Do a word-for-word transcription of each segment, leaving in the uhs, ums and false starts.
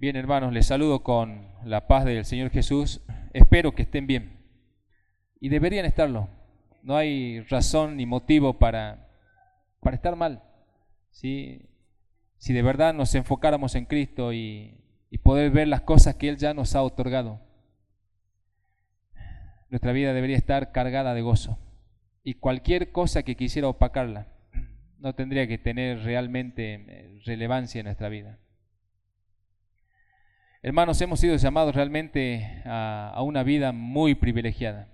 Bien, hermanos, les saludo con la paz del Señor Jesús. Espero que estén bien. Y deberían estarlo. No hay razón ni motivo para, para estar mal. ¿Sí? Si de verdad nos enfocáramos en Cristo y, y poder ver las cosas que Él ya nos ha otorgado, nuestra vida debería estar cargada de gozo. Y cualquier cosa que quisiera opacarla no tendría que tener realmente relevancia en nuestra vida. Hermanos, hemos sido llamados realmente a, a una vida muy privilegiada.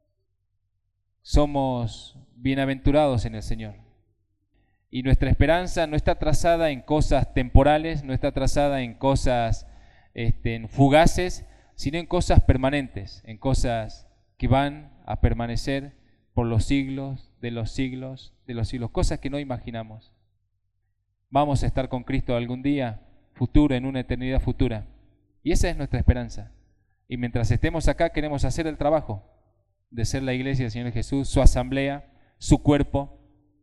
Somos bienaventurados en el Señor. Y nuestra esperanza no está trazada en cosas temporales, no está trazada en cosas este, en fugaces, sino en cosas permanentes, en cosas que van a permanecer por los siglos de los siglos de los siglos, cosas que no imaginamos. Vamos a estar con Cristo algún día futuro, en una eternidad futura. Y esa es nuestra esperanza. Y mientras estemos acá queremos hacer el trabajo de ser la iglesia del Señor Jesús, su asamblea, su cuerpo.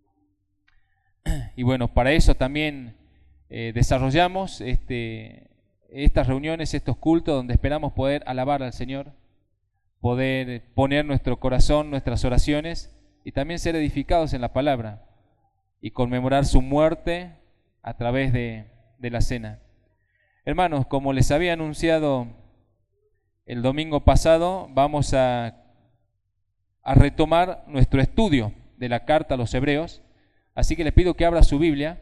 Y bueno, para eso también eh, desarrollamos este, estas reuniones, estos cultos donde esperamos poder alabar al Señor, poder poner nuestro corazón, nuestras oraciones y también ser edificados en la palabra y conmemorar su muerte a través de, de la cena. Hermanos, como les había anunciado el domingo pasado, vamos a, a retomar nuestro estudio de la carta a los Hebreos, así que les pido que abra su Biblia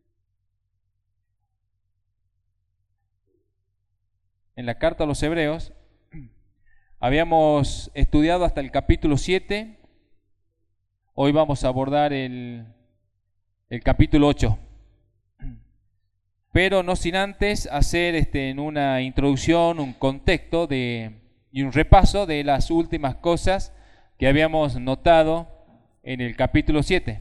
en la carta a los Hebreos. Habíamos estudiado hasta el capítulo siete, hoy vamos a abordar el, el capítulo ocho. Pero no sin antes hacer este, en una introducción, un contexto de, y un repaso de las últimas cosas que habíamos notado en el capítulo siete.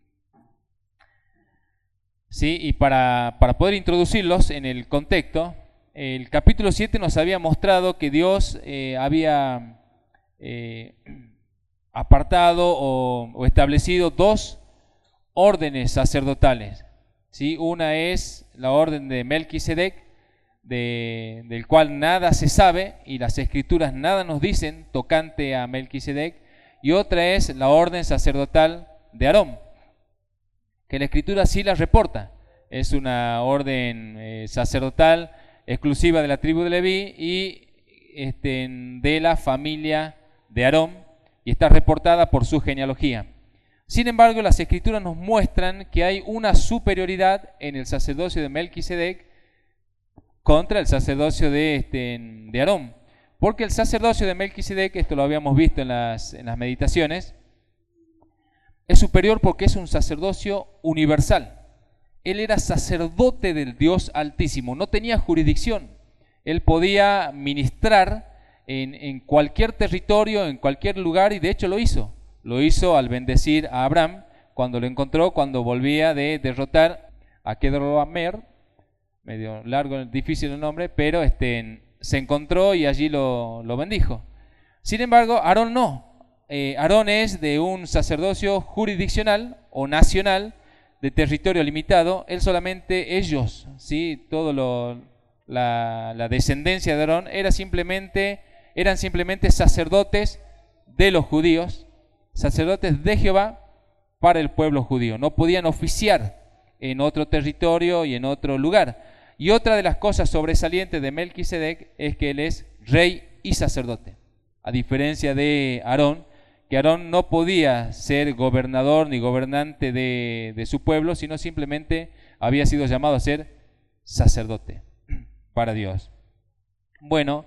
¿Sí? Y para, para poder introducirlos en el contexto, el capítulo siete nos había mostrado que Dios eh, había eh, apartado o, o establecido dos órdenes sacerdotales. ¿Sí? Una es la orden de Melquisedec, de, del cual nada se sabe y las escrituras nada nos dicen tocante a Melquisedec, y otra es la orden sacerdotal de Aarón, que la escritura sí la reporta. Es una orden eh, sacerdotal exclusiva de la tribu de Leví y este, de la familia de Aarón, y está reportada por su genealogía. Sin embargo, las escrituras nos muestran que hay una superioridad en el sacerdocio de Melquisedec contra el sacerdocio de, este, de Aarón. Porque el sacerdocio de Melquisedec, esto lo habíamos visto en las, en las meditaciones, es superior porque es un sacerdocio universal. Él era sacerdote del Dios Altísimo, no tenía jurisdicción. Él podía ministrar en, en cualquier territorio, en cualquier lugar, y de hecho lo hizo. Lo hizo al bendecir a Abraham cuando lo encontró, cuando volvía de derrotar a Kedorlaomer, medio largo, difícil el nombre, pero este, se encontró y allí lo, lo bendijo. Sin embargo, Aarón no. Eh, Aarón es de un sacerdocio jurisdiccional o nacional, de territorio limitado. Él solamente, ellos, ¿sí? Todo lo, la, la descendencia de Aarón era simplemente, eran simplemente sacerdotes de los judíos, sacerdotes de Jehová para el pueblo judío. No podían oficiar en otro territorio y en otro lugar. Y otra de las cosas sobresalientes de Melquisedec es que él es rey y sacerdote, a diferencia de Aarón, que Aarón no podía ser gobernador ni gobernante de, de su pueblo, sino simplemente había sido llamado a ser sacerdote para Dios. Bueno,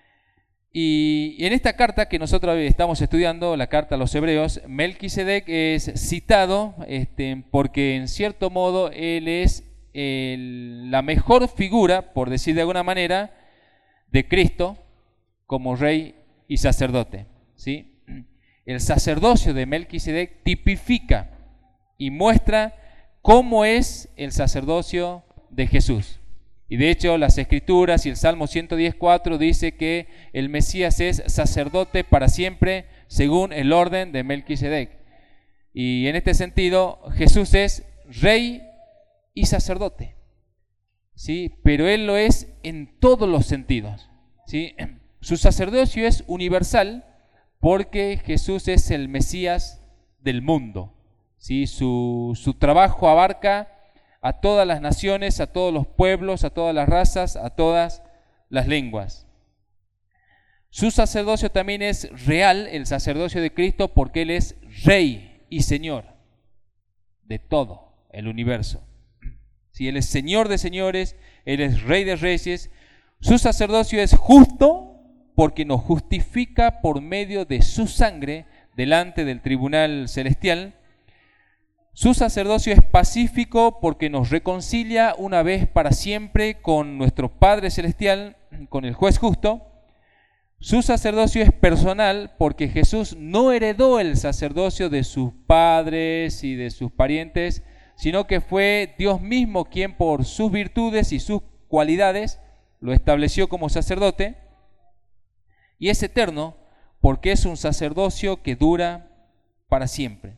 y en esta carta que nosotros estamos estudiando, la carta a los Hebreos, Melquisedec es citado este, porque en cierto modo él es el, la mejor figura, por decir de alguna manera, de Cristo como rey y sacerdote, ¿sí? El sacerdocio de Melquisedec tipifica y muestra cómo es el sacerdocio de Jesús. Y de hecho las Escrituras y el Salmo ciento diez, cuatro dice que el Mesías es sacerdote para siempre según el orden de Melquisedec. Y en este sentido Jesús es rey y sacerdote. ¿sí? Pero Él lo es en todos los sentidos, ¿sí? Su sacerdocio es universal porque Jesús es el Mesías del mundo, ¿sí? Su, su trabajo abarca a todas las naciones, a todos los pueblos, a todas las razas, a todas las lenguas. Su sacerdocio también es real, el sacerdocio de Cristo, porque Él es Rey y Señor de todo el universo. Si Él es Señor de señores, Él es Rey de reyes. Su sacerdocio es justo porque nos justifica por medio de su sangre delante del tribunal celestial. Su sacerdocio es pacífico porque nos reconcilia una vez para siempre con nuestro Padre celestial, con el juez justo. Su sacerdocio es personal porque Jesús no heredó el sacerdocio de sus padres y de sus parientes, sino que fue Dios mismo quien por sus virtudes y sus cualidades lo estableció como sacerdote. Y es eterno porque es un sacerdocio que dura para siempre.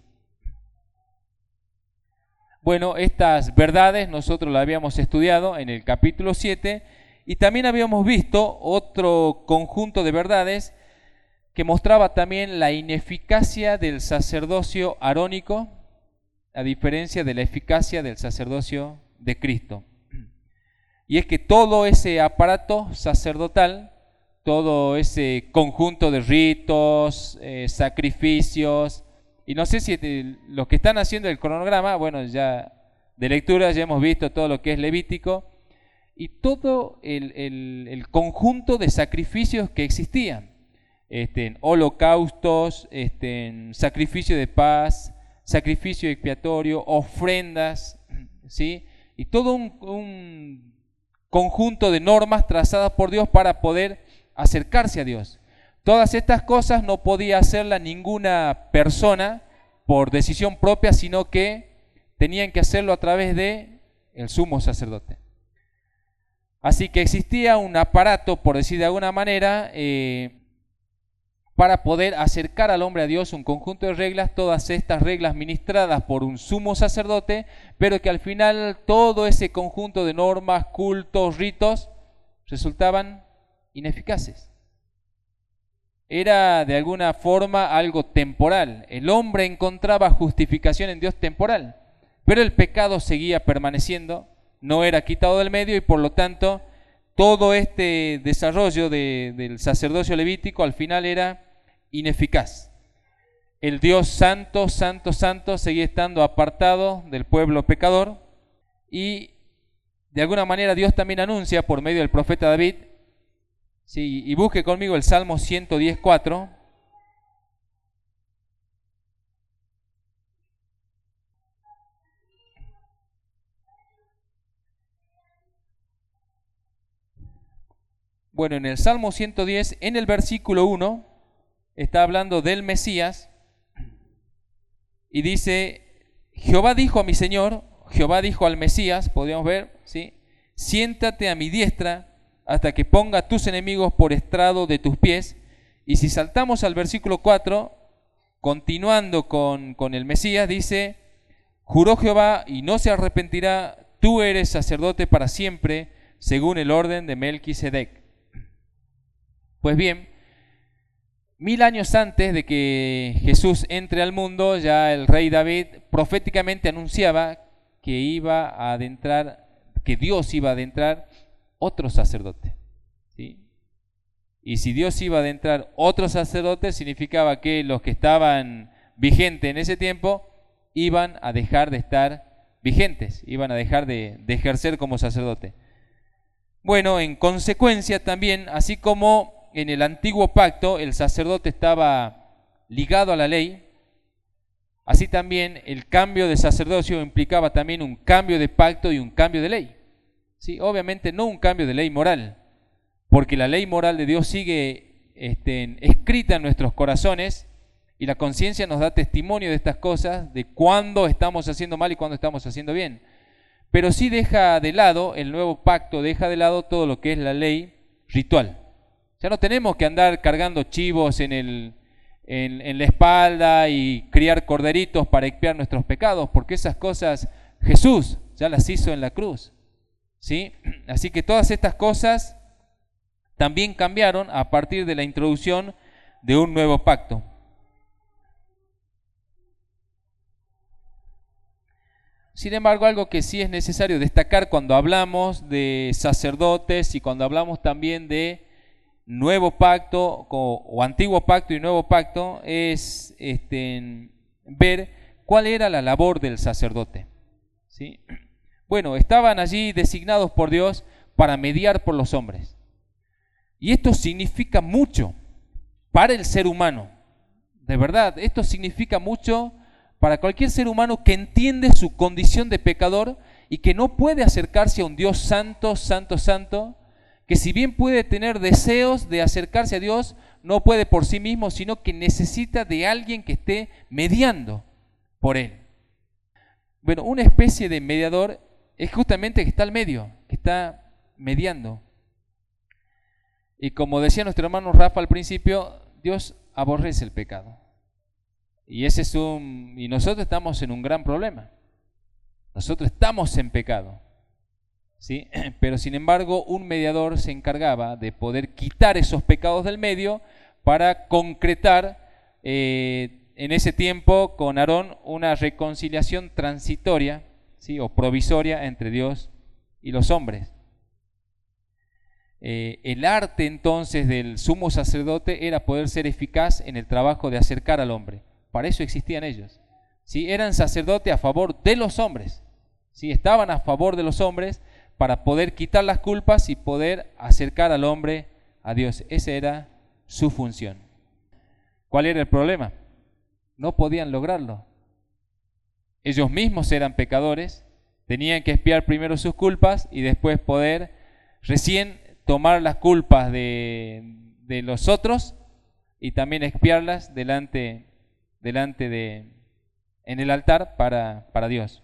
Bueno, estas verdades nosotros las habíamos estudiado en el capítulo siete y también habíamos visto otro conjunto de verdades que mostraba también la ineficacia del sacerdocio arónico a diferencia de la eficacia del sacerdocio de Cristo. Y es que todo ese aparato sacerdotal, todo ese conjunto de ritos, eh, sacrificios, y no sé si te, los que están haciendo el cronograma, bueno, ya de lectura ya hemos visto todo lo que es Levítico, y todo el, el, el conjunto de sacrificios que existían, este, holocaustos, este, sacrificio de paz, sacrificio expiatorio, ofrendas, ¿sí? Y todo un, un conjunto de normas trazadas por Dios para poder acercarse a Dios. Todas estas cosas no podía hacerlas ninguna persona por decisión propia, sino que tenían que hacerlo a través de el sumo sacerdote. Así que existía un aparato, por decir de alguna manera, eh, para poder acercar al hombre a Dios, un conjunto de reglas, todas estas reglas ministradas por un sumo sacerdote, pero que al final todo ese conjunto de normas, cultos, ritos, resultaban ineficaces. Era de alguna forma algo temporal. El hombre encontraba justificación en Dios temporal, pero el pecado seguía permaneciendo, no era quitado del medio y por lo tanto todo este desarrollo de, del sacerdocio levítico al final era ineficaz. El Dios santo, santo, santo seguía estando apartado del pueblo pecador y de alguna manera Dios también anuncia por medio del profeta David. Sí, y busque conmigo el Salmo ciento diez, cuatro. Bueno, en el Salmo ciento diez, en el versículo uno, está hablando del Mesías y dice, Jehová dijo a mi Señor, Jehová dijo al Mesías, podríamos ver, ¿sí? Siéntate a mi diestra hasta que ponga a tus enemigos por estrado de tus pies. Y si saltamos al versículo cuatro, continuando con, con el Mesías, dice, juró Jehová y no se arrepentirá, tú eres sacerdote para siempre, según el orden de Melquisedec. Pues bien, mil años antes de que Jesús entre al mundo, ya el rey David proféticamente anunciaba que iba a adentrar, que Dios iba a adentrar otro sacerdote, ¿sí? Y si Dios iba a adentrar otro sacerdote, significaba que los que estaban vigentes en ese tiempo iban a dejar de estar vigentes, iban a dejar de, de ejercer como sacerdote. Bueno, en consecuencia también, así como en el antiguo pacto el sacerdote estaba ligado a la ley, así también el cambio de sacerdocio implicaba también un cambio de pacto y un cambio de ley. Sí, obviamente no un cambio de ley moral, porque la ley moral de Dios sigue este, escrita en nuestros corazones y la conciencia nos da testimonio de estas cosas, de cuándo estamos haciendo mal y cuándo estamos haciendo bien. Pero sí deja de lado, el nuevo pacto deja de lado todo lo que es la ley ritual. Ya no tenemos que andar cargando chivos en, el, en, en la espalda y criar corderitos para expiar nuestros pecados, porque esas cosas Jesús ya las hizo en la cruz. ¿sí? Así que todas estas cosas también cambiaron a partir de la introducción de un nuevo pacto. Sin embargo, algo que sí es necesario destacar cuando hablamos de sacerdotes y cuando hablamos también de nuevo pacto o, o antiguo pacto y nuevo pacto es este, ver cuál era la labor del sacerdote, ¿sí? Bueno, estaban allí designados por Dios para mediar por los hombres. Y esto significa mucho para el ser humano. De verdad, esto significa mucho para cualquier ser humano que entiende su condición de pecador y que no puede acercarse a un Dios santo, santo, santo, que si bien puede tener deseos de acercarse a Dios, no puede por sí mismo, sino que necesita de alguien que esté mediando por él. Bueno, una especie de mediador es justamente que está al medio, que está mediando. Y como decía nuestro hermano Rafa al principio, Dios aborrece el pecado. Y ese es un y nosotros estamos en un gran problema. Nosotros estamos en pecado, ¿sí? Pero sin embargo, un mediador se encargaba de poder quitar esos pecados del medio para concretar eh, en ese tiempo con Aarón una reconciliación transitoria, ¿sí? O provisoria entre Dios y los hombres. Eh, el arte entonces del sumo sacerdote era poder ser eficaz en el trabajo de acercar al hombre. Para eso existían ellos, ¿sí? Eran sacerdotes a favor de los hombres, ¿sí? Estaban a favor de los hombres para poder quitar las culpas y poder acercar al hombre a Dios. Esa era su función. ¿Cuál era el problema? No podían lograrlo. Ellos mismos eran pecadores, tenían que expiar primero sus culpas y después poder recién tomar las culpas de, de los otros y también expiarlas delante delante de, en el altar para, para Dios.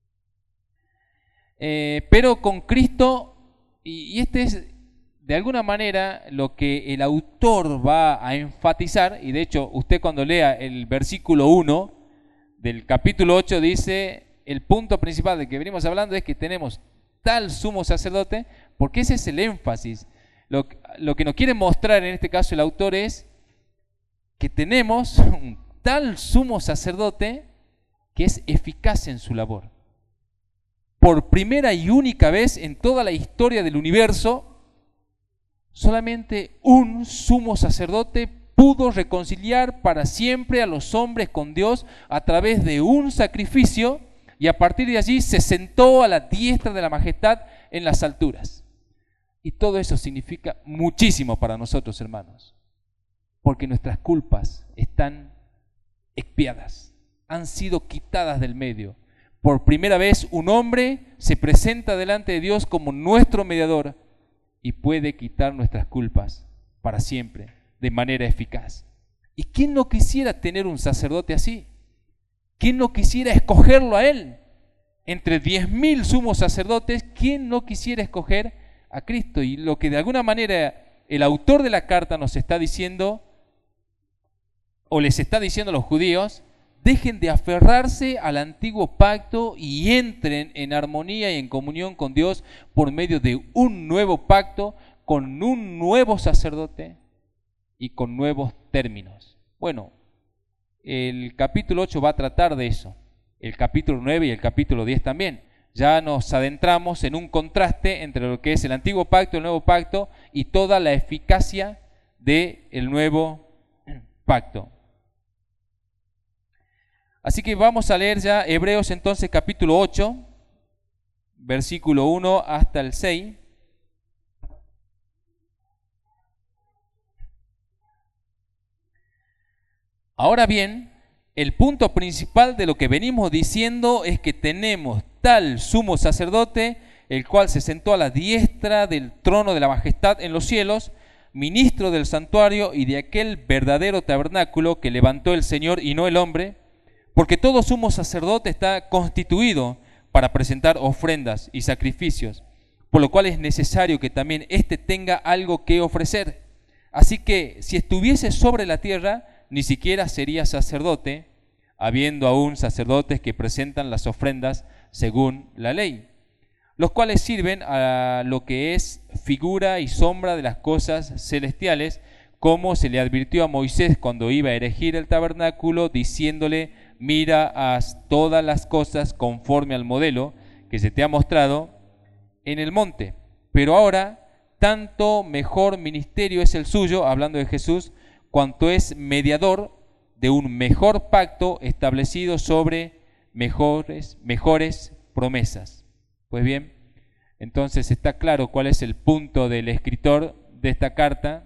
Eh, pero con Cristo, y, y este es de alguna manera lo que el autor va a enfatizar, y de hecho usted cuando lea el versículo uno del capítulo ocho dice, el punto principal de que venimos hablando es que tenemos tal sumo sacerdote, porque ese es el énfasis. Lo, lo que nos quiere mostrar en este caso el autor es que tenemos un tal sumo sacerdote que es eficaz en su labor. Por primera y única vez en toda la historia del universo, solamente un sumo sacerdote pudo reconciliar para siempre a los hombres con Dios a través de un sacrificio y a partir de allí se sentó a la diestra de la majestad en las alturas. Y todo eso significa muchísimo para nosotros, hermanos, porque nuestras culpas están expiadas, han sido quitadas del medio. Por primera vez un hombre se presenta delante de Dios como nuestro mediador y puede quitar nuestras culpas para siempre, de manera eficaz. ¿Y quién no quisiera tener un sacerdote así? ¿Quién no quisiera escogerlo a él? Entre diez mil sumos sacerdotes, ¿quién no quisiera escoger a Cristo? Y lo que de alguna manera el autor de la carta nos está diciendo, o les está diciendo a los judíos, dejen de aferrarse al antiguo pacto y entren en armonía y en comunión con Dios por medio de un nuevo pacto, con un nuevo sacerdote y con nuevos términos. Bueno, el capítulo ocho va a tratar de eso, el capítulo nueve y el capítulo diez también. Ya nos adentramos en un contraste entre lo que es el antiguo pacto, el nuevo pacto y toda la eficacia del nuevo pacto. Así que vamos a leer ya Hebreos entonces capítulo ocho, versículo uno hasta el seis. Ahora bien, el punto principal de lo que venimos diciendo es que tenemos tal sumo sacerdote, el cual se sentó a la diestra del trono de la majestad en los cielos, ministro del santuario y de aquel verdadero tabernáculo que levantó el Señor y no el hombre, porque todo sumo sacerdote está constituido para presentar ofrendas y sacrificios, por lo cual es necesario que también éste tenga algo que ofrecer. Así que si estuviese sobre la tierra, ni siquiera sería sacerdote, habiendo aún sacerdotes que presentan las ofrendas según la ley. los cuales sirven a lo que es figura y sombra de las cosas celestiales, como se le advirtió a Moisés cuando iba a erigir el tabernáculo, diciéndole: mira, haz todas las cosas conforme al modelo que se te ha mostrado en el monte. Pero ahora, tanto mejor ministerio es el suyo, hablando de Jesús, cuanto es mediador de un mejor pacto establecido sobre mejores, mejores promesas. Pues bien, entonces está claro cuál es el punto del escritor de esta carta.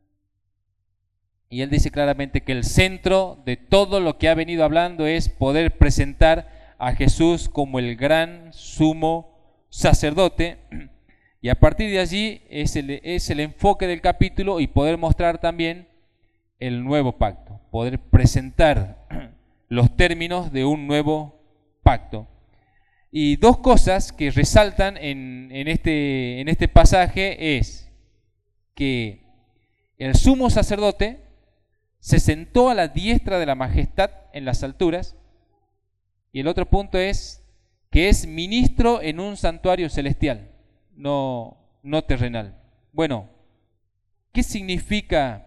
Y él dice claramente que el centro de todo lo que ha venido hablando es poder presentar a Jesús como el gran sumo sacerdote. Y a partir de allí es el, es el enfoque del capítulo, y poder mostrar también el nuevo pacto, poder presentar los términos de un nuevo pacto. Y dos cosas que resaltan en, en, este, en este pasaje es que el sumo sacerdote se sentó a la diestra de la majestad en las alturas, y el otro punto es que es ministro en un santuario celestial, no, no terrenal. Bueno, ¿qué significa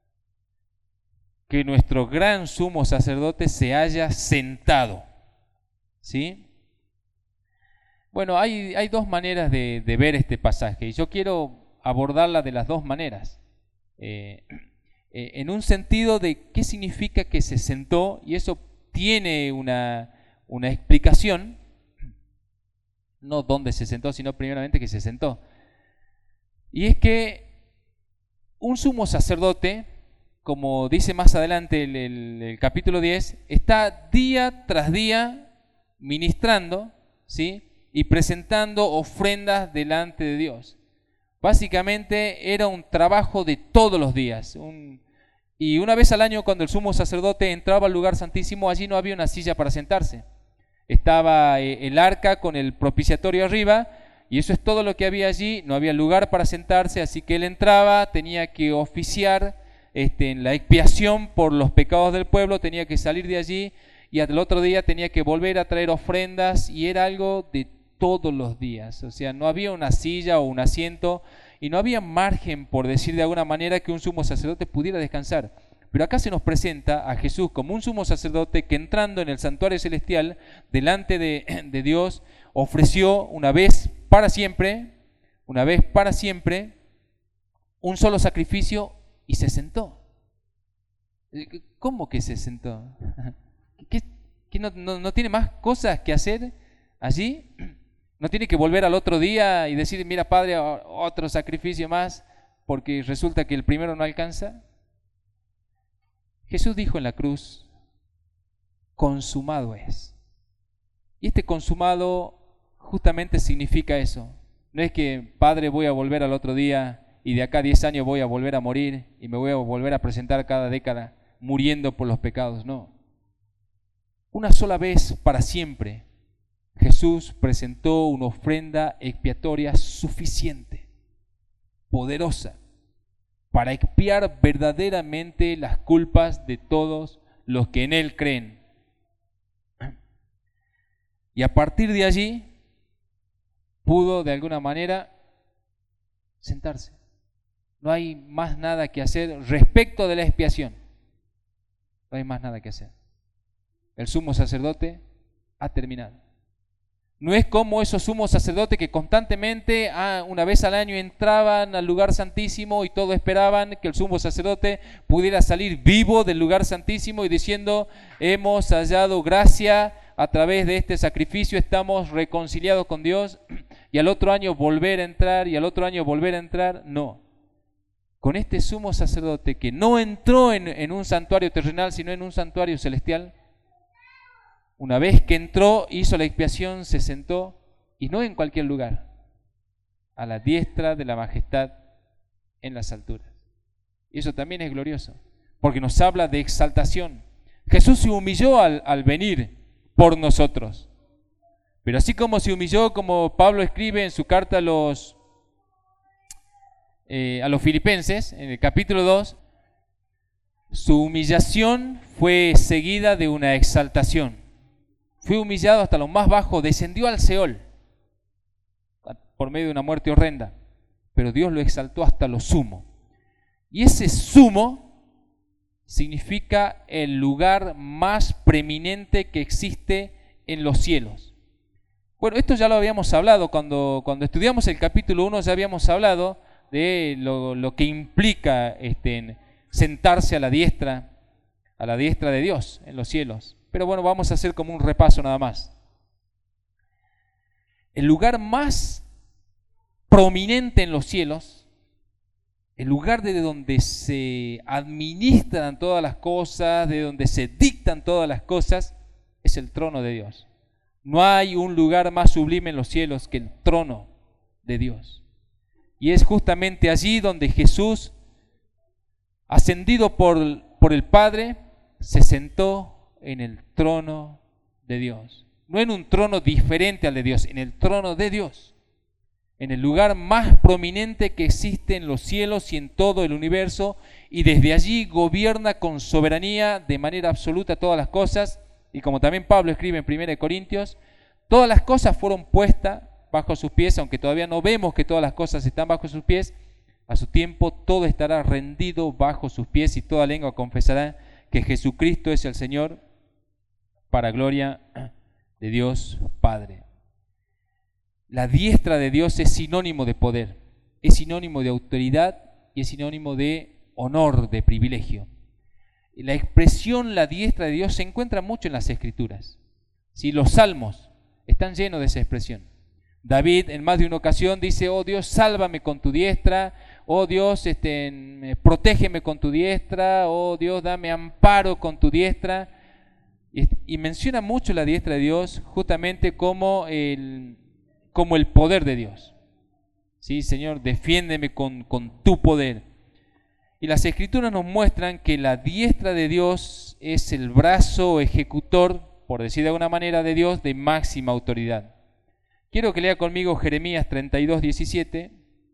que nuestro gran sumo sacerdote se haya sentado? ¿Sí? Bueno, hay, hay dos maneras de, de ver este pasaje, y yo quiero abordarla de las dos maneras. Eh, eh, en un sentido de qué significa que se sentó, y eso tiene una, una explicación, no dónde se sentó, sino primeramente que se sentó. Y es que un sumo sacerdote, como dice más adelante el, el, el capítulo diez, está día tras día ministrando, ¿sí?, y presentando ofrendas delante de Dios. Básicamente era un trabajo de todos los días. Un, y una vez al año, cuando el sumo sacerdote entraba al lugar santísimo, allí no había una silla para sentarse. Estaba eh, el arca con el propiciatorio arriba, y eso es todo lo que había allí. No había lugar para sentarse, así que él entraba, tenía que oficiar este, en la expiación por los pecados del pueblo, tenía que salir de allí, y al otro día tenía que volver a traer ofrendas, y era algo de todos los días. O sea, no había una silla o un asiento, y no había margen, por decir de alguna manera, que un sumo sacerdote pudiera descansar. Pero acá se nos presenta a Jesús como un sumo sacerdote que, entrando en el santuario celestial delante de, de Dios, ofreció una vez para siempre, una vez para siempre, un solo sacrificio, y se sentó. ¿Cómo que se sentó? ¿Qué, qué no, no, no tiene más cosas que hacer allí? ¿No tiene que volver al otro día y decir: mira, Padre, otro sacrificio más, porque resulta que el primero no alcanza? Jesús dijo en la cruz: consumado es. Y este consumado justamente significa eso. No es que, Padre, voy a volver al otro día y de acá a diez años voy a volver a morir y me voy a volver a presentar cada década muriendo por los pecados. No. Una sola vez para siempre, Jesús presentó una ofrenda expiatoria suficiente, poderosa, para expiar verdaderamente las culpas de todos los que en Él creen. Y a partir de allí, pudo de alguna manera sentarse. No hay más nada que hacer respecto de la expiación. No hay más nada que hacer. El sumo sacerdote ha terminado. No es como esos sumos sacerdotes que constantemente, ah, una vez al año, entraban al lugar santísimo y todos esperaban que el sumo sacerdote pudiera salir vivo del lugar santísimo y diciendo: hemos hallado gracia a través de este sacrificio, estamos reconciliados con Dios, y al otro año volver a entrar, y al otro año volver a entrar. No. Con este sumo sacerdote que no entró en, en un santuario terrenal, sino en un santuario celestial, una vez que entró, hizo la expiación, se sentó, y no en cualquier lugar, a la diestra de la majestad en las alturas. Y eso también es glorioso, porque nos habla de exaltación. Jesús se humilló al, al venir por nosotros. Pero así como se humilló, como Pablo escribe en su carta a los, eh, a los filipenses, en el capítulo dos, su humillación fue seguida de una exaltación. Fue humillado hasta lo más bajo, descendió al Seol. por medio de una muerte horrenda, pero Dios lo exaltó hasta lo sumo. Y ese sumo significa el lugar más preeminente que existe en los cielos. Bueno, esto ya lo habíamos hablado, cuando, cuando estudiamos el capítulo uno ya habíamos hablado de lo, lo que implica este, sentarse a la diestra, a la diestra de Dios en los cielos. Pero bueno, vamos a hacer como un repaso nada más. El lugar más prominente en los cielos, el lugar de donde se administran todas las cosas, de donde se dictan todas las cosas, es el trono de Dios. No hay un lugar más sublime en los cielos que el trono de Dios. Y es justamente allí donde Jesús, ascendido por, por el Padre, se sentó en el trono de Dios. No en un trono diferente al de Dios, en el trono de Dios. En el lugar más prominente que existe en los cielos y en todo el universo. Y desde allí gobierna con soberanía de manera absoluta todas las cosas. Y como también Pablo escribe en primera de Corintios, todas las cosas fueron puestas bajo sus pies, aunque todavía no vemos que todas las cosas están bajo sus pies. A su tiempo todo estará rendido bajo sus pies y toda lengua confesará que Jesucristo es el Señor, para gloria de Dios Padre. La diestra de Dios es sinónimo de poder, es sinónimo de autoridad y es sinónimo de honor, de privilegio. La expresión la diestra de Dios se encuentra mucho en las Escrituras. ¿Sí? Los salmos están llenos de esa expresión. David en más de una ocasión dice: oh Dios, sálvame con tu diestra, oh Dios, este, protégeme con tu diestra, oh Dios, dame amparo con tu diestra. Y, y menciona mucho la diestra de Dios justamente como el, como el poder de Dios. Sí, Señor, defiéndeme con, con tu poder. Y las Escrituras nos muestran que la diestra de Dios es el brazo ejecutor, por decir de alguna manera, de Dios de máxima autoridad. Quiero que lea conmigo Jeremías treinta y dos, diecisiete.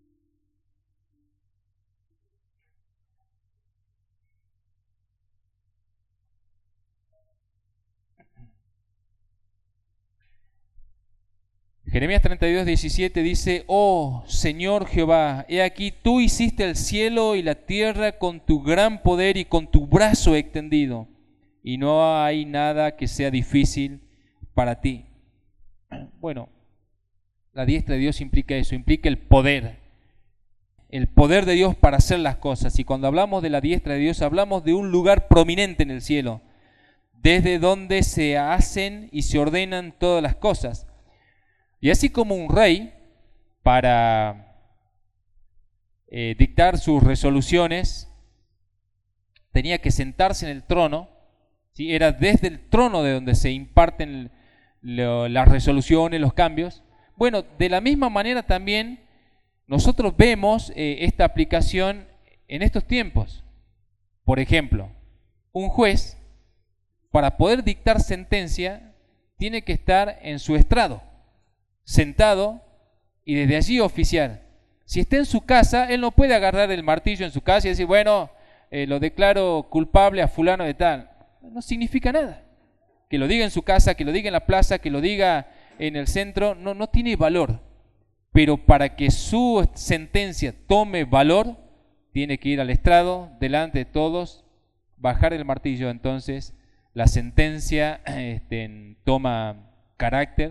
Jeremías treinta y dos, diecisiete dice: oh Señor Jehová, he aquí tú hiciste el cielo y la tierra con tu gran poder y con tu brazo extendido, y no hay nada que sea difícil para ti. Bueno, la diestra de Dios implica eso, implica el poder, el poder de Dios para hacer las cosas. Y cuando hablamos de la diestra de Dios, hablamos de un lugar prominente en el cielo, desde donde se hacen y se ordenan todas las cosas. Y así como un rey, para eh, dictar sus resoluciones, tenía que sentarse en el trono, ¿sí? Era desde el trono de donde se imparten lo, las resoluciones, los cambios. Bueno, de la misma manera también nosotros vemos eh, esta aplicación en estos tiempos. Por ejemplo, un juez, para poder dictar sentencia, tiene que estar en su estrado, sentado, y desde allí oficiar. Si está en su casa, él no puede agarrar el martillo en su casa y decir: bueno, eh, lo declaro culpable a fulano de tal. No significa nada. Que lo diga en su casa, que lo diga en la plaza, que lo diga en el centro, no, no tiene valor. Pero para que su sentencia tome valor, tiene que ir al estrado, delante de todos, bajar el martillo. Entonces la sentencia este, toma carácter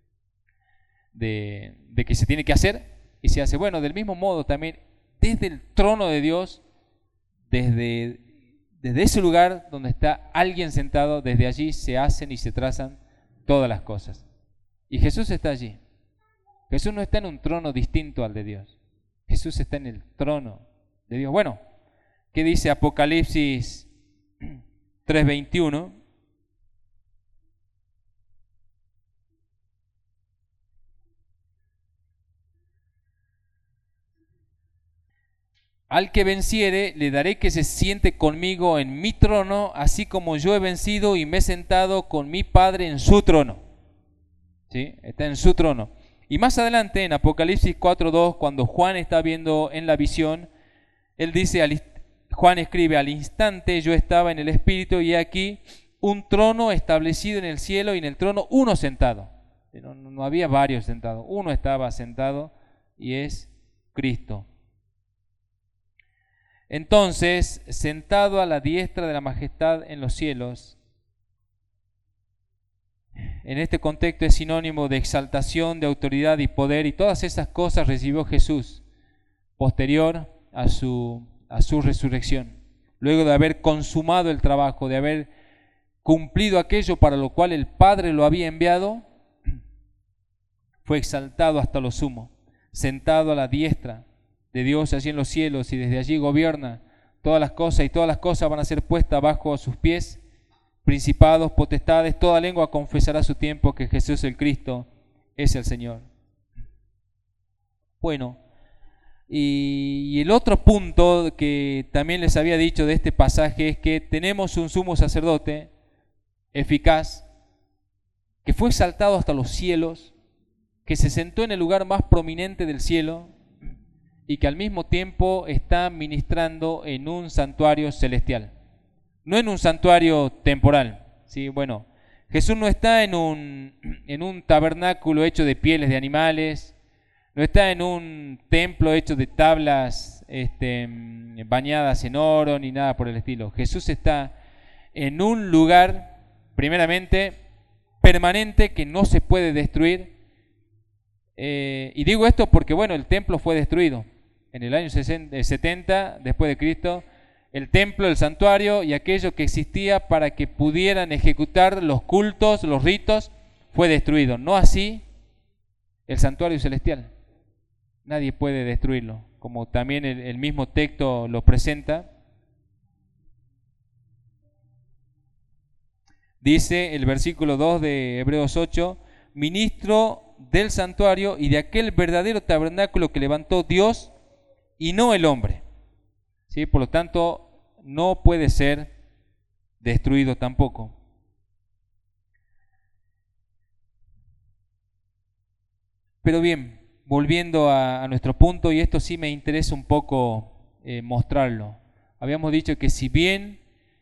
de, de que se tiene que hacer y se hace. Bueno, del mismo modo también desde el trono de Dios, desde, desde ese lugar donde está alguien sentado, desde allí se hacen y se trazan todas las cosas. Y Jesús está allí. Jesús no está en un trono distinto al de Dios. Jesús está en el trono de Dios. Bueno, ¿qué dice Apocalipsis tres veintiuno? Al que venciere, le daré que se siente conmigo en mi trono, así como yo he vencido y me he sentado con mi Padre en su trono. ¿Sí? Está en su trono. Y más adelante, en Apocalipsis cuatro dos, cuando Juan está viendo en la visión, él dice, al, Juan escribe: al instante yo estaba en el Espíritu y he aquí un trono establecido en el cielo y en el trono uno sentado. No, no había varios sentados, uno estaba sentado y es Cristo. Entonces, sentado a la diestra de la majestad en los cielos, en este contexto es sinónimo de exaltación, de autoridad y poder, y todas esas cosas recibió Jesús posterior a su, a su resurrección, luego de haber consumado el trabajo, de haber cumplido aquello para lo cual el Padre lo había enviado. Fue exaltado hasta lo sumo, sentado a la diestra de Dios allí en los cielos, y desde allí gobierna todas las cosas, y todas las cosas van a ser puestas bajo sus pies, principados, potestades, toda lengua confesará a su tiempo que Jesús el Cristo es el Señor. Bueno, y, y el otro punto que también les había dicho de este pasaje es que tenemos un sumo sacerdote eficaz, que fue exaltado hasta los cielos, que se sentó en el lugar más prominente del cielo y que al mismo tiempo está ministrando en un santuario celestial, no en un santuario temporal. ¿Sí? Bueno, Jesús no está en un, en un tabernáculo hecho de pieles de animales, no está en un templo hecho de tablas este, bañadas en oro, ni nada por el estilo. Jesús está en un lugar, primeramente, permanente, que no se puede destruir. Eh, y digo esto porque, bueno, el templo fue destruido en el año setenta después de Cristo. El templo, el santuario y aquello que existía para que pudieran ejecutar los cultos, los ritos, fue destruido. No así el santuario celestial. Nadie puede destruirlo, como también el, el mismo texto lo presenta. Dice el versículo dos de Hebreos ocho: ministro del santuario y de aquel verdadero tabernáculo que levantó Dios y no el hombre. ¿Sí? Por lo tanto, no puede ser destruido tampoco. Pero bien, volviendo a, a nuestro punto, y esto sí me interesa un poco eh, mostrarlo. Habíamos dicho que si bien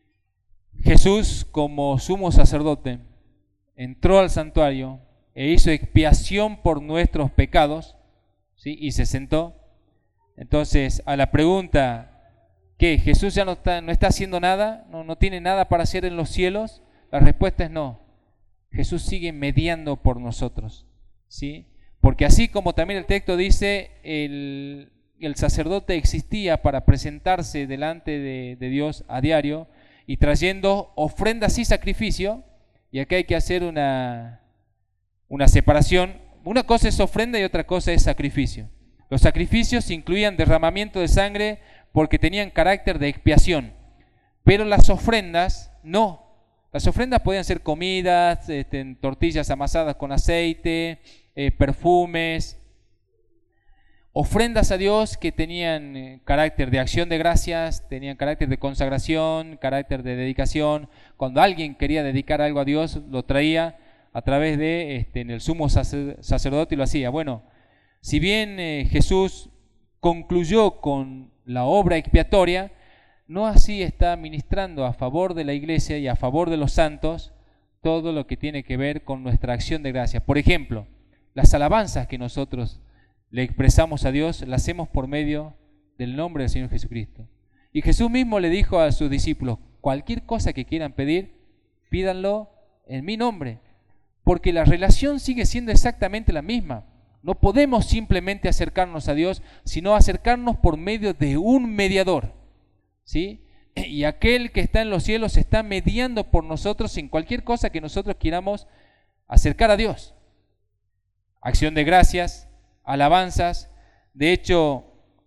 Jesús, como sumo sacerdote, entró al santuario e hizo expiación por nuestros pecados, ¿sí? Y se sentó. Entonces, a la pregunta, ¿qué? ¿Jesús ya no está, no está haciendo nada? ¿No, no tiene nada para hacer en los cielos? La respuesta es no. Jesús sigue mediando por nosotros, ¿sí? Porque así como también el texto dice, el, el sacerdote existía para presentarse delante de, de Dios a diario y trayendo ofrendas y sacrificio, y acá hay que hacer una, una separación. Una cosa es ofrenda y otra cosa es sacrificio. Los sacrificios incluían derramamiento de sangre porque tenían carácter de expiación, pero las ofrendas no. Las ofrendas podían ser comidas, este, tortillas amasadas con aceite, eh, perfumes, ofrendas a Dios que tenían eh, carácter de acción de gracias, tenían carácter de consagración, carácter de dedicación. Cuando alguien quería dedicar algo a Dios, lo traía a través de este, en el sumo sacerdote y lo hacía. Bueno, si bien eh, Jesús concluyó con la obra expiatoria, no así está ministrando a favor de la iglesia y a favor de los santos todo lo que tiene que ver con nuestra acción de gracias. Por ejemplo, las alabanzas que nosotros le expresamos a Dios, las hacemos por medio del nombre del Señor Jesucristo. Y Jesús mismo le dijo a sus discípulos, cualquier cosa que quieran pedir, pídanlo en mi nombre, porque la relación sigue siendo exactamente la misma. No podemos simplemente acercarnos a Dios, sino acercarnos por medio de un mediador, ¿sí? Y aquel que está en los cielos está mediando por nosotros en cualquier cosa que nosotros queramos acercar a Dios. Acción de gracias, alabanzas. De hecho,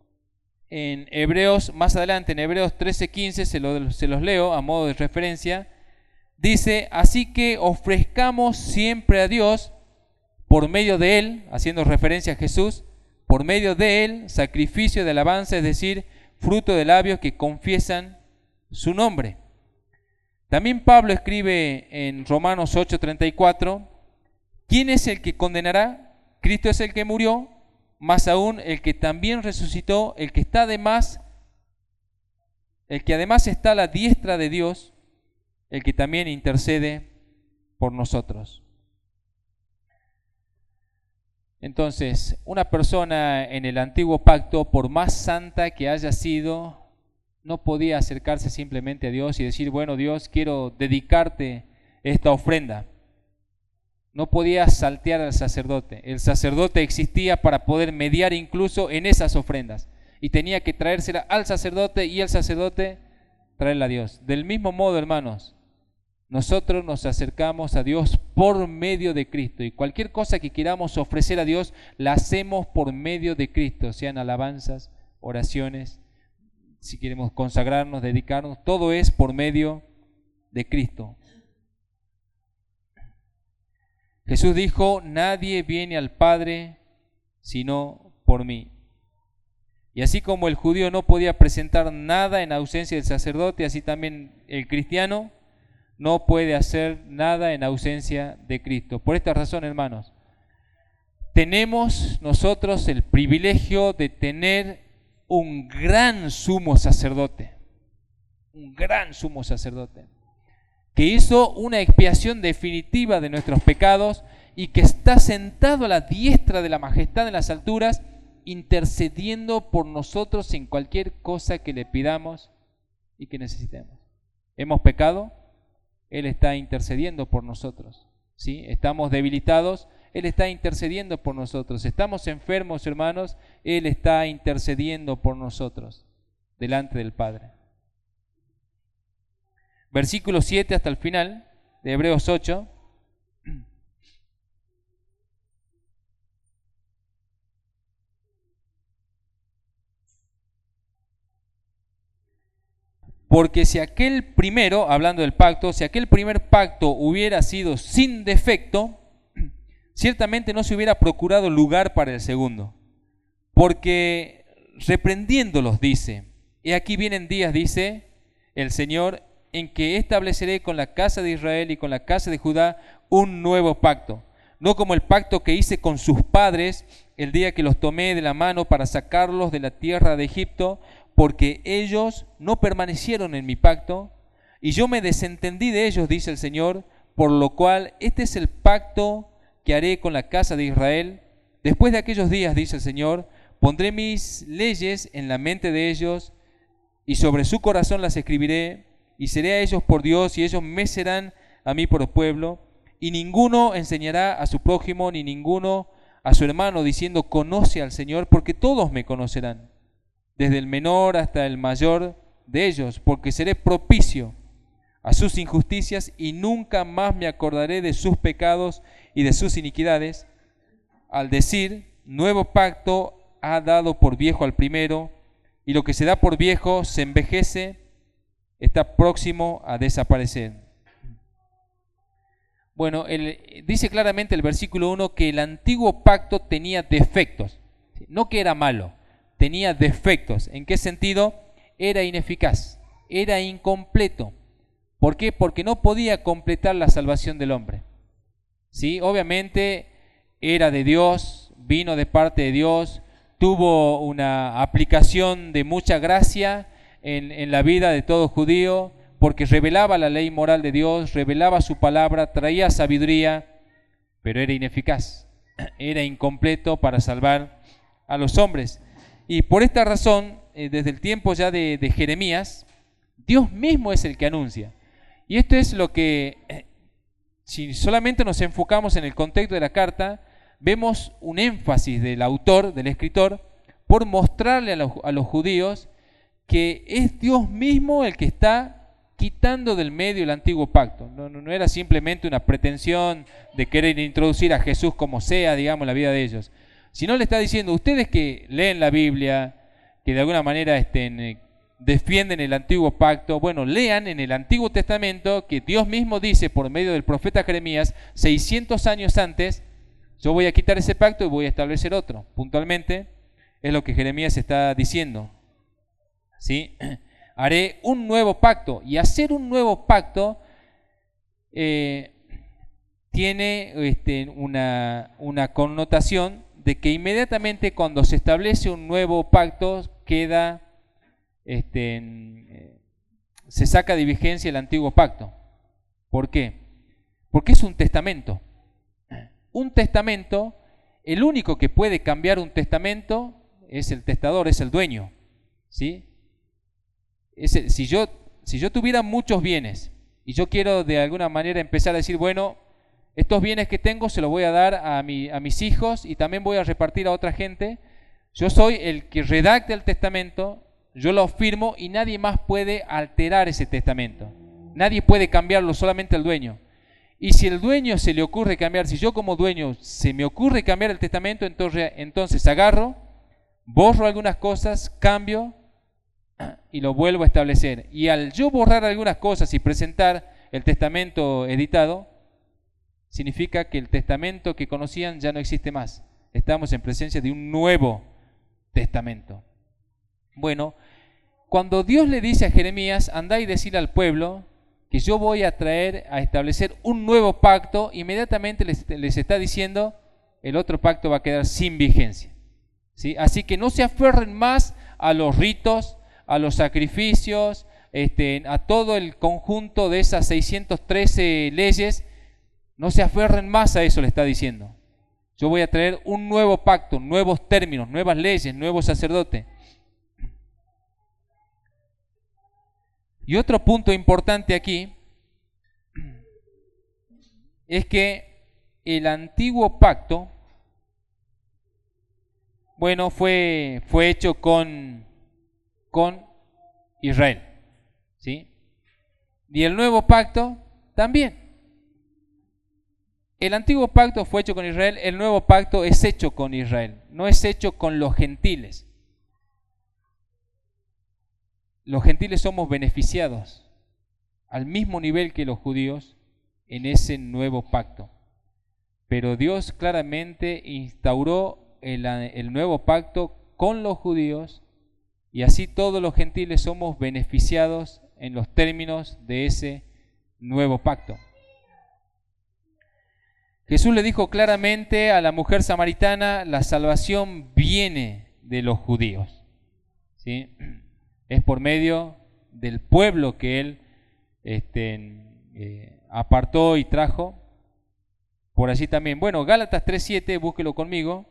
en Hebreos, más adelante en Hebreos trece quince, se, lo, se los leo a modo de referencia, dice, así que ofrezcamos siempre a Dios por medio de Él, haciendo referencia a Jesús, por medio de Él, sacrificio de alabanza, es decir, fruto de labios que confiesan su nombre. También Pablo escribe en Romanos ocho treinta y cuatro, ¿quién es el que condenará? Cristo es el que murió, más aún el que también resucitó, el que está además, el que además está a la diestra de Dios, el que también intercede por nosotros. Entonces, una persona en el antiguo pacto, por más santa que haya sido, no podía acercarse simplemente a Dios y decir, bueno, Dios, quiero dedicarte esta ofrenda. No podía saltear al sacerdote. El sacerdote existía para poder mediar incluso en esas ofrendas. Y tenía que traérsela al sacerdote y el sacerdote traerla a Dios. Del mismo modo, hermanos, nosotros nos acercamos a Dios por medio de Cristo. Y cualquier cosa que queramos ofrecer a Dios, la hacemos por medio de Cristo. Sean alabanzas, oraciones, si queremos consagrarnos, dedicarnos, todo es por medio de Cristo. Jesús dijo, nadie viene al Padre sino por mí. Y así como el judío no podía presentar nada en ausencia del sacerdote, así también el cristiano no puede hacer nada en ausencia de Cristo. Por esta razón, hermanos, tenemos nosotros el privilegio de tener un gran sumo sacerdote, un gran sumo sacerdote, que hizo una expiación definitiva de nuestros pecados y que está sentado a la diestra de la majestad en las alturas, intercediendo por nosotros en cualquier cosa que le pidamos y que necesitemos. ¿Hemos pecado? Él está intercediendo por nosotros, ¿sí? Estamos debilitados, Él está intercediendo por nosotros. Estamos enfermos, hermanos, Él está intercediendo por nosotros delante del Padre. Versículo siete hasta el final de Hebreos ocho. Porque si aquel primero, hablando del pacto, si aquel primer pacto hubiera sido sin defecto, ciertamente no se hubiera procurado lugar para el segundo. Porque reprendiéndolos dice, he aquí vienen días, dice el Señor, en que estableceré con la casa de Israel y con la casa de Judá un nuevo pacto, no como el pacto que hice con sus padres el día que los tomé de la mano para sacarlos de la tierra de Egipto, porque ellos no permanecieron en mi pacto, y yo me desentendí de ellos, dice el Señor, por lo cual este es el pacto que haré con la casa de Israel. Después de aquellos días, dice el Señor, pondré mis leyes en la mente de ellos, y sobre su corazón las escribiré, y seré a ellos por Dios, y ellos me serán a mí por pueblo, y ninguno enseñará a su prójimo, ni ninguno a su hermano, diciendo, conoce al Señor, porque todos me conocerán, desde el menor hasta el mayor de ellos, porque seré propicio a sus injusticias y nunca más me acordaré de sus pecados y de sus iniquidades. Al decir, nuevo pacto ha dado por viejo al primero, y lo que se da por viejo se envejece, está próximo a desaparecer. Bueno, el, dice claramente el versículo uno que el antiguo pacto tenía defectos, no que era malo, tenía defectos. ¿En qué sentido? Era ineficaz, era incompleto. ¿Por qué? Porque no podía completar la salvación del hombre. ¿Sí? Obviamente era de Dios, vino de parte de Dios, tuvo una aplicación de mucha gracia en, en la vida de todo judío, porque revelaba la ley moral de Dios, revelaba su palabra, traía sabiduría, pero era ineficaz, era incompleto para salvar a los hombres. Y por esta razón, eh, desde el tiempo ya de, de Jeremías, Dios mismo es el que anuncia. Y esto es lo que, eh, si solamente nos enfocamos en el contexto de la carta, vemos un énfasis del autor, del escritor, por mostrarle a los, a los judíos que es Dios mismo el que está quitando del medio el antiguo pacto. No, no, no era simplemente una pretensión de querer introducir a Jesús como sea, digamos, en la vida de ellos. Sino le está diciendo, ustedes que leen la Biblia, que de alguna manera estén, eh, defienden el antiguo pacto, bueno, lean en el Antiguo Testamento que Dios mismo dice por medio del profeta Jeremías, seiscientos años antes, yo voy a quitar ese pacto y voy a establecer otro. Puntualmente es lo que Jeremías está diciendo. ¿Sí? Haré un nuevo pacto. Y hacer un nuevo pacto eh, tiene este, una, una connotación de que inmediatamente cuando se establece un nuevo pacto queda, este, eh, se saca de vigencia el antiguo pacto. ¿Por qué? Porque es un testamento. Un testamento El único que puede cambiar un testamento es el testador, es el dueño, ¿sí? Es el, si yo, si yo tuviera muchos bienes y yo quiero de alguna manera empezar a decir, bueno, estos bienes que tengo se los voy a dar a, mi, a mis hijos y también voy a repartir a otra gente, yo soy el que redacta el testamento, yo lo firmo y nadie más puede alterar ese testamento. Nadie puede cambiarlo, solamente el dueño. Y si el dueño se le ocurre cambiar, si yo como dueño se me ocurre cambiar el testamento, entonces, entonces agarro, borro algunas cosas, cambio y lo vuelvo a establecer. Y al yo borrar algunas cosas y presentar el testamento editado, significa que el testamento que conocían ya no existe más. Estamos en presencia de un nuevo testamento. Bueno, cuando Dios le dice a Jeremías, andá y decirle al pueblo que yo voy a traer, a establecer un nuevo pacto, inmediatamente les, les está diciendo, el otro pacto va a quedar sin vigencia, ¿sí? Así que no se aferren más a los ritos, a los sacrificios, este, a todo el conjunto de esas seiscientas trece leyes, no se aferren más a eso, le está diciendo. Yo voy a traer un nuevo pacto, nuevos términos, nuevas leyes, nuevo sacerdote. Y otro punto importante aquí es que el antiguo pacto, bueno, fue, fue hecho con, con Israel, ¿sí? Y el nuevo pacto también. El antiguo pacto fue hecho con Israel, el nuevo pacto es hecho con Israel, no es hecho con los gentiles. Los gentiles somos beneficiados al mismo nivel que los judíos en ese nuevo pacto. Pero Dios claramente instauró el, el nuevo pacto con los judíos y así todos los gentiles somos beneficiados en los términos de ese nuevo pacto. Jesús le dijo claramente a la mujer samaritana, la salvación viene de los judíos, ¿sí? Es por medio del pueblo que Él este, eh, apartó y trajo. Por allí también. Bueno, Gálatas tres siete, búsquelo conmigo.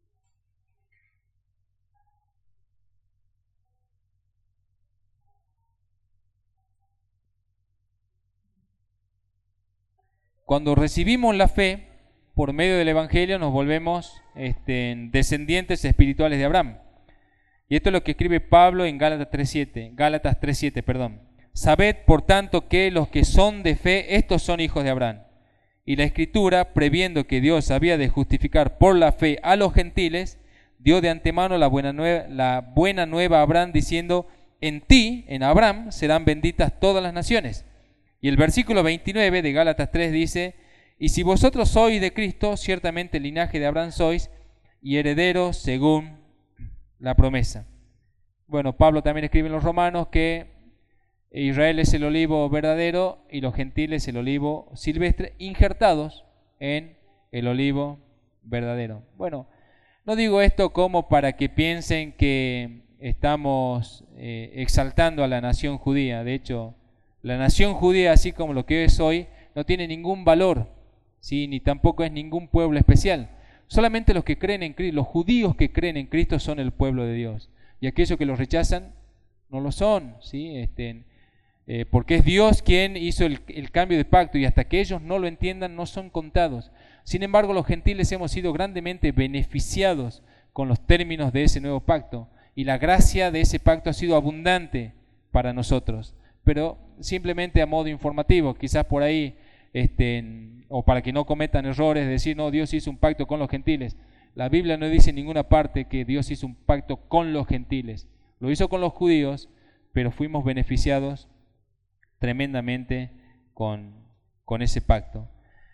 Cuando recibimos la fe, por medio del Evangelio nos volvemos este, descendientes espirituales de Abraham. Y esto es lo que escribe Pablo en Gálatas tres siete, Gálatas tres siete, perdón. Sabed, por tanto, que los que son de fe, estos son hijos de Abraham. Y la Escritura, previendo que Dios había de justificar por la fe a los gentiles, dio de antemano la buena nueva, la buena nueva a Abraham, diciendo, en ti, en Abraham, serán benditas todas las naciones. Y el versículo veintinueve de Gálatas tres dice, y si vosotros sois de Cristo, ciertamente el linaje de Abraham sois, y herederos según la promesa. Bueno, Pablo también escribe en los Romanos que Israel es el olivo verdadero y los gentiles el olivo silvestre, injertados en el olivo verdadero. Bueno, no digo esto como para que piensen que estamos eh, exaltando a la nación judía. De hecho, la nación judía, así como lo que es hoy, no tiene ningún valor, ¿sí? Ni tampoco es ningún pueblo especial. Solamente los que creen en Cristo, los judíos que creen en Cristo son el pueblo de Dios. Y aquellos que los rechazan no lo son, ¿sí? Este, eh, porque es Dios quien hizo el, el cambio de pacto y hasta que ellos no lo entiendan no son contados. Sin embargo, los gentiles hemos sido grandemente beneficiados con los términos de ese nuevo pacto y la gracia de ese pacto ha sido abundante para nosotros. Pero simplemente a modo informativo, quizás por ahí, este, o para que no cometan errores, decir, no, Dios hizo un pacto con los gentiles. La Biblia no dice en ninguna parte que Dios hizo un pacto con los gentiles. Lo hizo con los judíos, pero fuimos beneficiados tremendamente con, con ese pacto.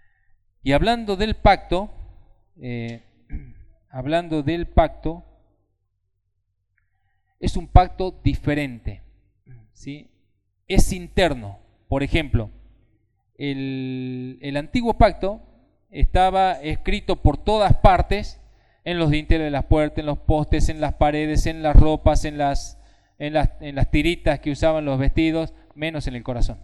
Y hablando del pacto, eh, hablando del pacto, es un pacto diferente, ¿sí? Es interno. Por ejemplo, el, el antiguo pacto estaba escrito por todas partes, en los dinteles de las puertas, en los postes, en las paredes, en las ropas, en las, en las, en las tiritas que usaban los vestidos, menos en el corazón,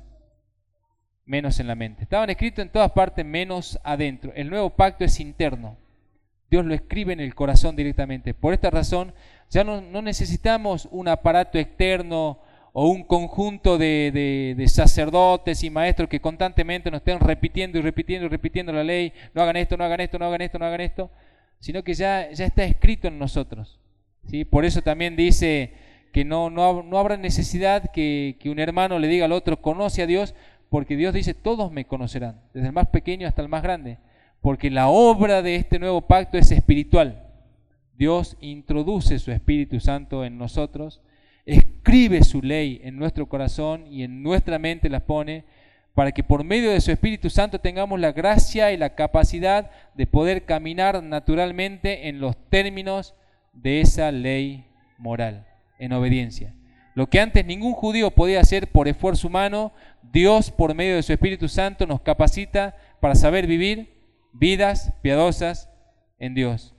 menos en la mente. Estaban escritos en todas partes, menos adentro. El nuevo pacto es interno. Dios lo escribe en el corazón directamente. Por esta razón, ya no, no necesitamos un aparato externo o un conjunto de, de, de sacerdotes y maestros que constantemente nos estén repitiendo y repitiendo y repitiendo la ley. No hagan esto, no hagan esto, no hagan esto, no hagan esto. Sino que ya, ya está escrito en nosotros, ¿sí? Por eso también dice que no, no, no habrá necesidad que, que un hermano le diga al otro, conoce a Dios, porque Dios dice, todos me conocerán, desde el más pequeño hasta el más grande. Porque la obra de este nuevo pacto es espiritual. Dios introduce su Espíritu Santo en nosotros, escribe su ley en nuestro corazón y en nuestra mente la pone, para que por medio de su Espíritu Santo tengamos la gracia y la capacidad de poder caminar naturalmente en los términos de esa ley moral, en obediencia. Lo que antes ningún judío podía hacer por esfuerzo humano, Dios por medio de su Espíritu Santo nos capacita para saber vivir vidas piadosas en Dios.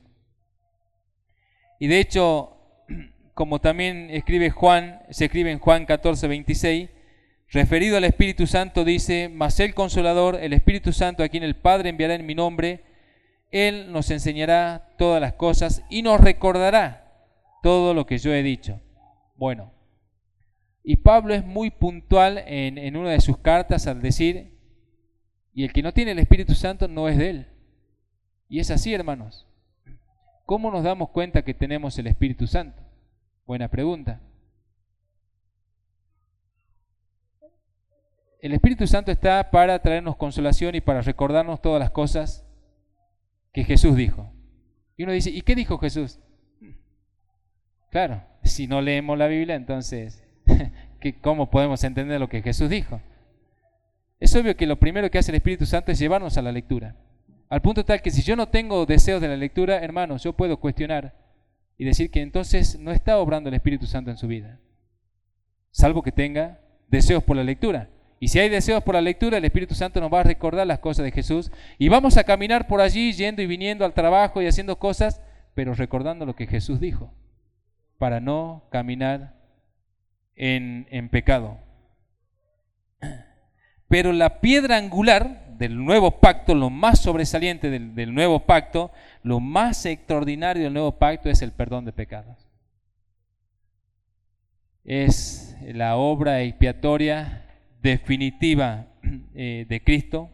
Y de hecho, como también escribe Juan, se escribe en Juan catorce, veintiséis, referido al Espíritu Santo dice, mas el Consolador, el Espíritu Santo, a quien el Padre enviará en mi nombre, Él nos enseñará todas las cosas y nos recordará todo lo que yo he dicho. Bueno, y Pablo es muy puntual en, en una de sus cartas al decir, y el que no tiene el Espíritu Santo no es de Él. Y es así, hermanos. ¿Cómo nos damos cuenta que tenemos el Espíritu Santo? Buena pregunta. El Espíritu Santo está para traernos consolación y para recordarnos todas las cosas que Jesús dijo. Y uno dice, ¿y qué dijo Jesús? Claro, si no leemos la Biblia, entonces, ¿cómo podemos entender lo que Jesús dijo? Es obvio que lo primero que hace el Espíritu Santo es llevarnos a la lectura. Al punto tal que si yo no tengo deseos de la lectura, hermanos, yo puedo cuestionar y decir que entonces no está obrando el Espíritu Santo en su vida. Salvo que tenga deseos por la lectura. Y si hay deseos por la lectura, el Espíritu Santo nos va a recordar las cosas de Jesús. Y vamos a caminar por allí, yendo y viniendo al trabajo y haciendo cosas, pero recordando lo que Jesús dijo, para no caminar en, en pecado. Pero la piedra angular del nuevo pacto, lo más sobresaliente del, del nuevo pacto, lo más extraordinario del nuevo pacto es el perdón de pecados. Es la obra expiatoria definitiva eh, de Cristo.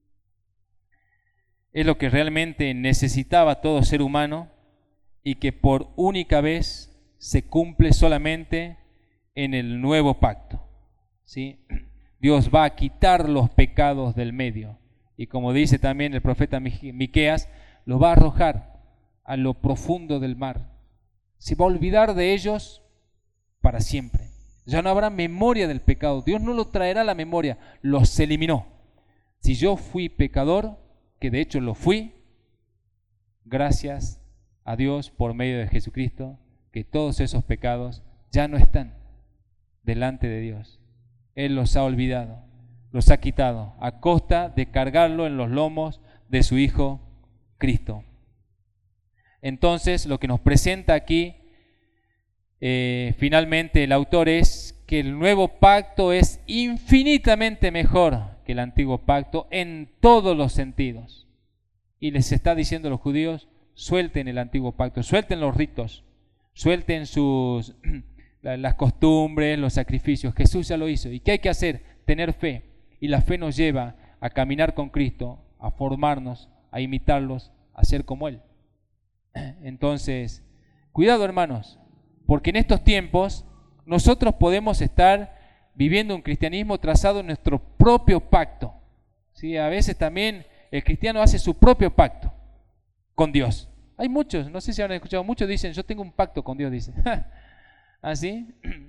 Es lo que realmente necesitaba todo ser humano y que por única vez se cumple solamente en el nuevo pacto, ¿sí? Dios va a quitar los pecados del medio y como dice también el profeta Miqueas, los va a arrojar a lo profundo del mar. Se va a olvidar de ellos para siempre. Ya no habrá memoria del pecado. Dios no lo traerá a la memoria, los eliminó. Si yo fui pecador, que de hecho lo fui, gracias a Dios por medio de Jesucristo, que todos esos pecados ya no están delante de Dios. Él los ha olvidado, los ha quitado, a costa de cargarlo en los lomos de su Hijo Cristo. Entonces, lo que nos presenta aquí, eh, finalmente el autor, es que el nuevo pacto es infinitamente mejor que el antiguo pacto en todos los sentidos. Y les está diciendo a los judíos, suelten el antiguo pacto, suelten los ritos, suelten sus... las costumbres, los sacrificios. Jesús ya lo hizo. ¿Y qué hay que hacer? Tener fe. Y la fe nos lleva a caminar con Cristo, a formarnos, a imitarlos, a ser como Él. Entonces, cuidado, hermanos, porque en estos tiempos nosotros podemos estar viviendo un cristianismo trazado en nuestro propio pacto. ¿Sí? A veces también el cristiano hace su propio pacto con Dios. Hay muchos, no sé si habrán escuchado, muchos dicen, yo tengo un pacto con Dios, dicen. Así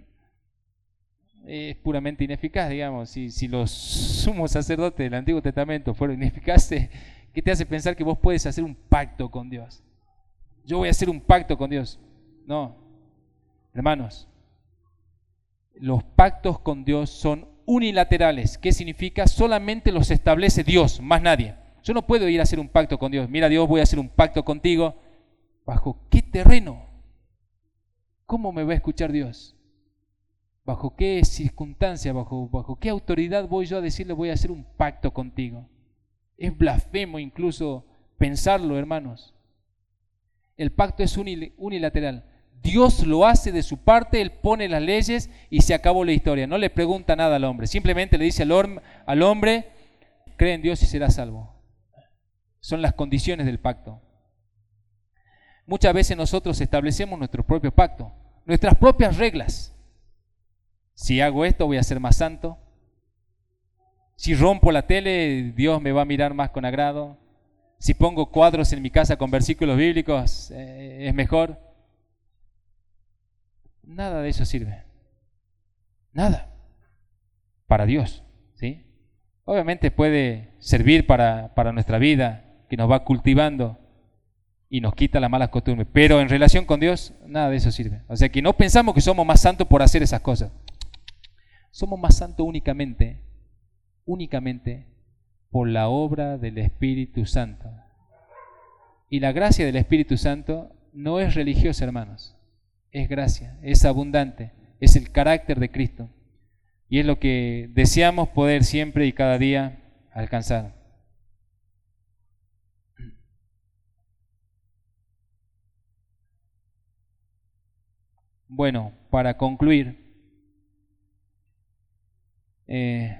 es puramente ineficaz, digamos. Si, si los sumos sacerdotes del Antiguo Testamento fueron ineficaces, ¿qué te hace pensar que vos puedes hacer un pacto con Dios? Yo voy a hacer un pacto con Dios. No, hermanos, los pactos con Dios son unilaterales. ¿Qué significa? Solamente los establece Dios, más nadie. Yo no puedo ir a hacer un pacto con Dios. Mira, Dios, voy a hacer un pacto contigo. ¿Bajo qué terreno? ¿Cómo me va a escuchar Dios? ¿Bajo qué circunstancia, bajo, bajo qué autoridad voy yo a decirle voy a hacer un pacto contigo? Es blasfemo incluso pensarlo, hermanos. El pacto es unilateral. Dios lo hace de su parte, Él pone las leyes y se acabó la historia. No le pregunta nada al hombre, simplemente le dice al, al hombre, cree en Dios y serás salvo. Son las condiciones del pacto. Muchas veces nosotros establecemos nuestro propio pacto, nuestras propias reglas. Si hago esto voy a ser más santo. Si rompo la tele, Dios me va a mirar más con agrado. Si pongo cuadros en mi casa con versículos bíblicos, eh, es mejor. Nada de eso sirve. Nada. Para Dios, ¿sí? Obviamente puede servir para, para nuestra vida, que nos va cultivando y nos quita las malas costumbres. Pero en relación con Dios, nada de eso sirve. O sea que no pensamos que somos más santos por hacer esas cosas. Somos más santos únicamente, únicamente por la obra del Espíritu Santo. Y la gracia del Espíritu Santo no es religiosa, hermanos. Es gracia, es abundante, es el carácter de Cristo. Y es lo que deseamos poder siempre y cada día alcanzar. Bueno, para concluir, eh,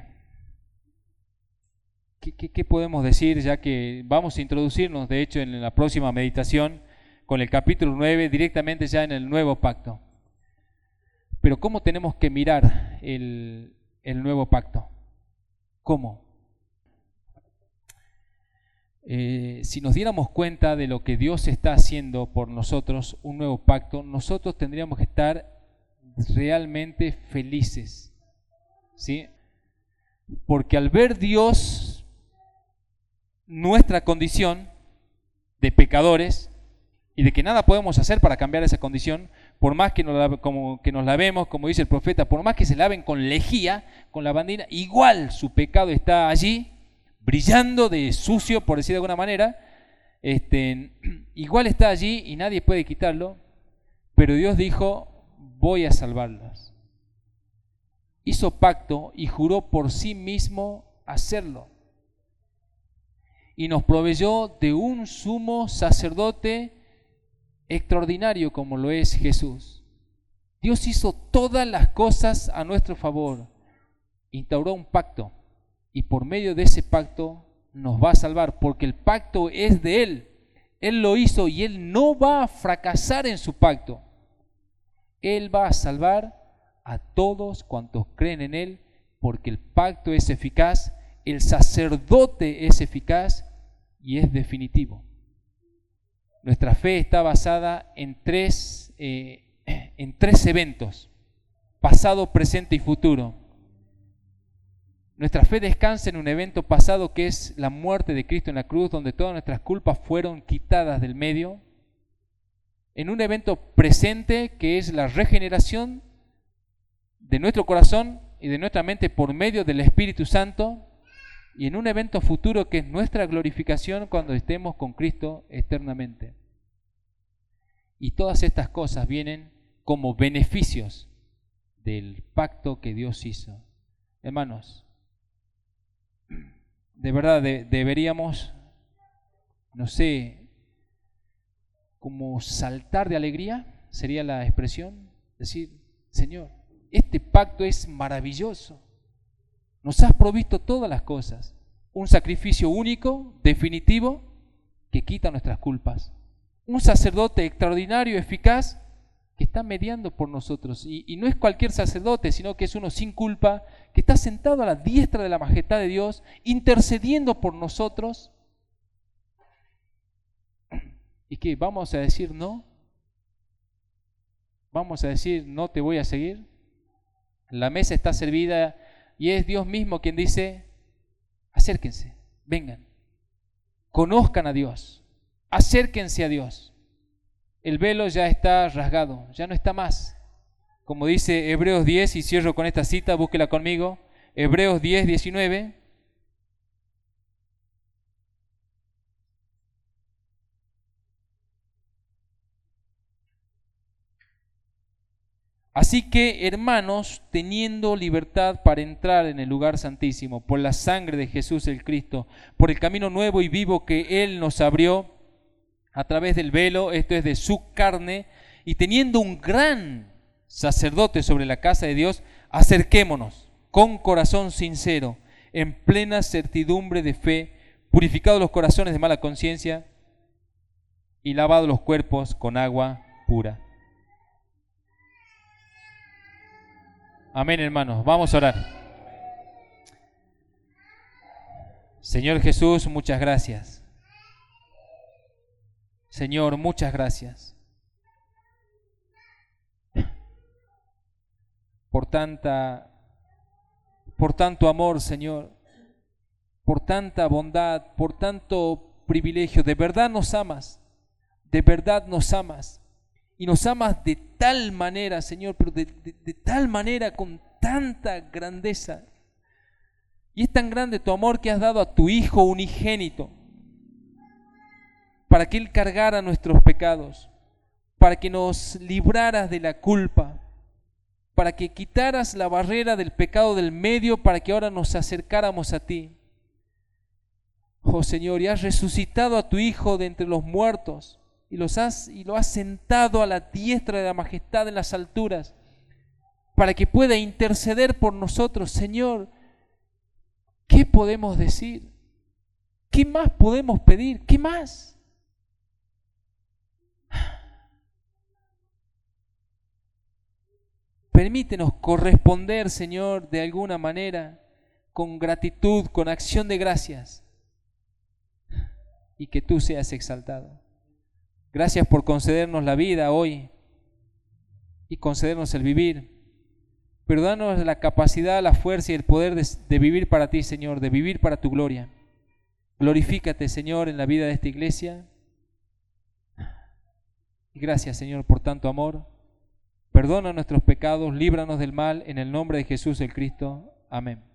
¿qué, qué, ¿qué podemos decir? Ya que vamos a introducirnos, de hecho, en la próxima meditación, con el capítulo nueve, directamente ya en el nuevo pacto. Pero ¿cómo tenemos que mirar el, el nuevo pacto? ¿Cómo? Eh, si nos diéramos cuenta de lo que Dios está haciendo por nosotros, un nuevo pacto, nosotros tendríamos que estar realmente felices, ¿sí? Porque al ver Dios nuestra condición de pecadores, y de que nada podemos hacer para cambiar esa condición, por más que nos, la, como, que nos lavemos, como dice el profeta, por más que se laven con lejía, con lavandina, igual su pecado está allí, brillando de sucio, por decir de alguna manera, este, igual está allí y nadie puede quitarlo, pero Dios dijo, voy a salvarlos. Hizo pacto y juró por sí mismo hacerlo. Y nos proveyó de un sumo sacerdote extraordinario como lo es Jesús. Dios hizo todas las cosas a nuestro favor, instauró un pacto y por medio de ese pacto nos va a salvar, porque el pacto es de Él. Él lo hizo y Él no va a fracasar en su pacto. Él va a salvar a todos cuantos creen en Él, porque el pacto es eficaz, el sacerdote es eficaz y es definitivo. Nuestra fe está basada en tres, eh, en tres eventos, pasado, presente y futuro. Nuestra fe descansa en un evento pasado que es la muerte de Cristo en la cruz, donde todas nuestras culpas fueron quitadas del medio. En un evento presente que es la regeneración de nuestro corazón y de nuestra mente por medio del Espíritu Santo. Y en un evento futuro que es nuestra glorificación cuando estemos con Cristo eternamente. Y todas estas cosas vienen como beneficios del pacto que Dios hizo. Hermanos, de verdad de, deberíamos, no sé, como saltar de alegría, sería la expresión, decir, Señor, este pacto es maravilloso. Nos has provisto todas las cosas, un sacrificio único, definitivo, que quita nuestras culpas, un sacerdote extraordinario, eficaz, que está mediando por nosotros, y, y no es cualquier sacerdote, sino que es uno sin culpa, que está sentado a la diestra de la majestad de Dios, intercediendo por nosotros, y que vamos a decir no, vamos a decir no te voy a seguir. La mesa está servida y es Dios mismo quien dice, acérquense, vengan, conozcan a Dios, acérquense a Dios. El velo ya está rasgado, ya no está más. Como dice Hebreos diez, y cierro con esta cita, búsquela conmigo, Hebreos diez, diecinueve. Así que, hermanos, teniendo libertad para entrar en el lugar santísimo, por la sangre de Jesús el Cristo, por el camino nuevo y vivo que Él nos abrió, a través del velo, esto es de su carne, y teniendo un gran sacerdote sobre la casa de Dios, acerquémonos con corazón sincero, en plena certidumbre de fe, purificados los corazones de mala conciencia y lavados los cuerpos con agua pura. Amén, hermanos. Vamos a orar. Señor Jesús, muchas gracias. Señor, muchas gracias por tanta, por tanto amor, Señor, por tanta bondad, por tanto privilegio. De verdad nos amas, de verdad nos amas, y nos amas de tal manera, Señor, pero de, de, de tal manera, con tanta grandeza. Y es tan grande tu amor que has dado a tu Hijo unigénito, para que Él cargara nuestros pecados, para que nos libraras de la culpa, para que quitaras la barrera del pecado del medio, para que ahora nos acercáramos a ti. Oh Señor, y has resucitado a tu Hijo de entre los muertos, y, los has, y lo has sentado a la diestra de la majestad en las alturas, para que pueda interceder por nosotros. Señor, ¿qué podemos decir? ¿Qué más podemos pedir? ¿Qué más? Permítenos corresponder, Señor, de alguna manera, con gratitud, con acción de gracias, y que tú seas exaltado. Gracias por concedernos la vida hoy y concedernos el vivir. Pero danos la capacidad, la fuerza y el poder de, de vivir para ti, Señor, de vivir para tu gloria. Glorifícate, Señor, en la vida de esta iglesia. Y gracias, Señor, por tanto amor. Perdona nuestros pecados, líbranos del mal, en el nombre de Jesús el Cristo. Amén.